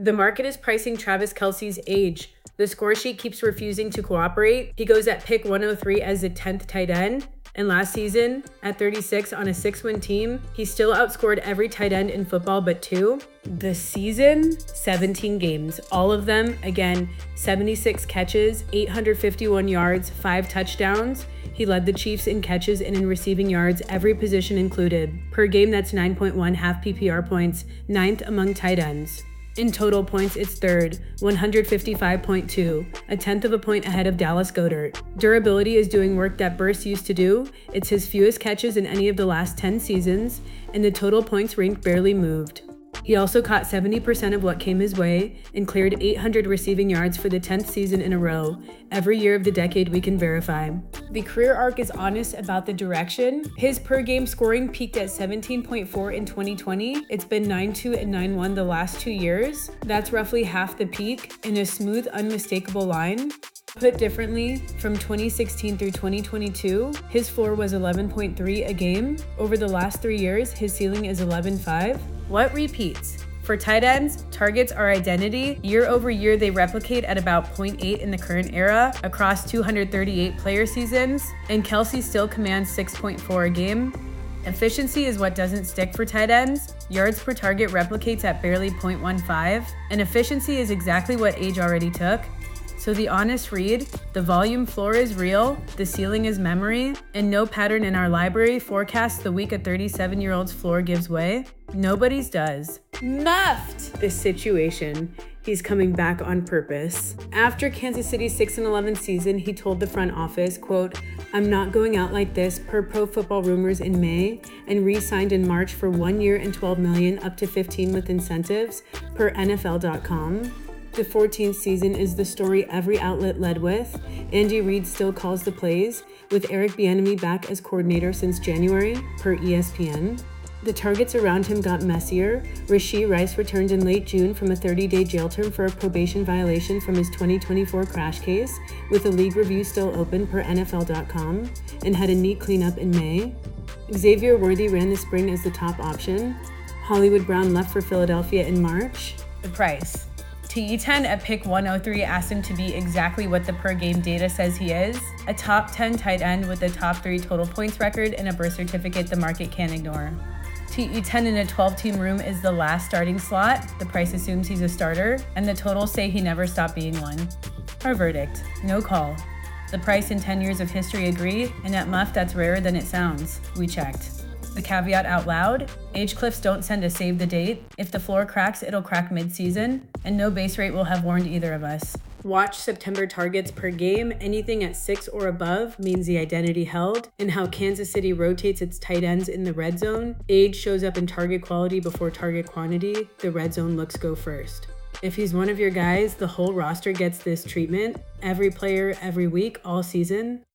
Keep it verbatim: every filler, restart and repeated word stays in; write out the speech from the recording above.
The market is pricing Travis Kelce's age. The score sheet keeps refusing to cooperate. He goes at pick one oh three as the tenth tight end. And last season, at thirty-six on a six-win team, he still outscored every tight end in football but two. The season, seventeen games. All of them, again, seventy-six catches, eight hundred fifty-one yards, five touchdowns. He led the Chiefs in catches and in receiving yards, every position included. Per game, that's nine point one half P P R points, ninth among tight ends. In total points, it's third, one hundred fifty-five point two, a tenth of a point ahead of Dallas Goedert. Durability is doing work that Burst used to do. It's his fewest catches in any of the last ten seasons, and the total points rank barely moved. He also caught seventy percent of what came his way and cleared eight hundred receiving yards for the tenth season in a row. Every year of the decade we can verify. The career arc is honest about the direction. His per game scoring peaked at seventeen point four in twenty twenty. It's been nine two and nine one the last two years. That's roughly half the peak in a smooth, unmistakable line. Put differently, from twenty sixteen through twenty twenty-two, his floor was eleven point three a game. Over the last three years, his ceiling is eleven point five. What repeats? For tight ends, targets are identity. Year over year, they replicate at about zero point eight in the current era across two hundred thirty-eight player seasons, and Kelce still commands six point four a game. Efficiency is what doesn't stick for tight ends. Yards per target replicates at barely zero point one five, and efficiency is exactly what age already took. So the honest read, the volume floor is real, the ceiling is memory, and no pattern in our library forecasts the week a thirty-seven-year-old's floor gives way. Nobody's does. Muffed! This situation. He's coming back on purpose. After Kansas City's six and eleven season, he told the front office, quote, "I'm not going out like this per Pro Football Rumors in May," and re-signed in March for one year and twelve million dollars up to fifteen with incentives per N F L dot com. The fourteenth season is the story every outlet led with. Andy Reid still calls the plays, with Eric Bieniemy back as coordinator since January, per E S P N. The targets around him got messier. Rashee Rice returned in late June from a thirty-day jail term for a probation violation from his twenty twenty-four crash case, with a league review still open per N F L dot com, and had a knee cleanup in May. Xavier Worthy ran the spring as the top option. Hollywood Brown left for Philadelphia in March. The price. T E ten at pick one oh three asked him to be exactly what the per game data says he is, a top ten tight end with a top three total points record and a birth certificate the market can't ignore. T E ten in a twelve-team room is the last starting slot, the price assumes he's a starter, and the totals say he never stopped being one. Our verdict, no call. The price and ten years of history agree, and at Muff that's rarer than it sounds. We checked. The caveat out loud, age cliffs don't send a save the date. If the floor cracks, it'll crack mid-season, and no base rate will have warned either of us. Watch September targets per game. Anything at six or above means the identity held, and how Kansas City rotates its tight ends in the red zone. Age shows up in target quality before target quantity. The red zone looks go first. If he's one of your guys, the whole roster gets this treatment. Every player, every week, all season.